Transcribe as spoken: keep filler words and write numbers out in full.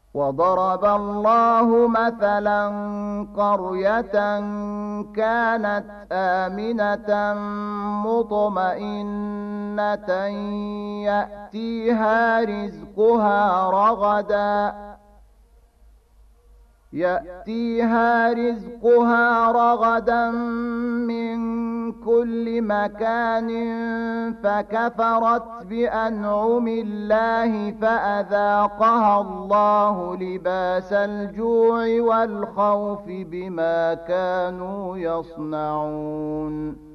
وضرب الله مثلا قرية كانت آمنة مطمئنة يأتيها رزقها رغدا يأتيها رزقها رغدا من كل مكان فكفرت بأنعم الله فأذاقها الله لباس الجوع والخوف بما كانوا يصنعون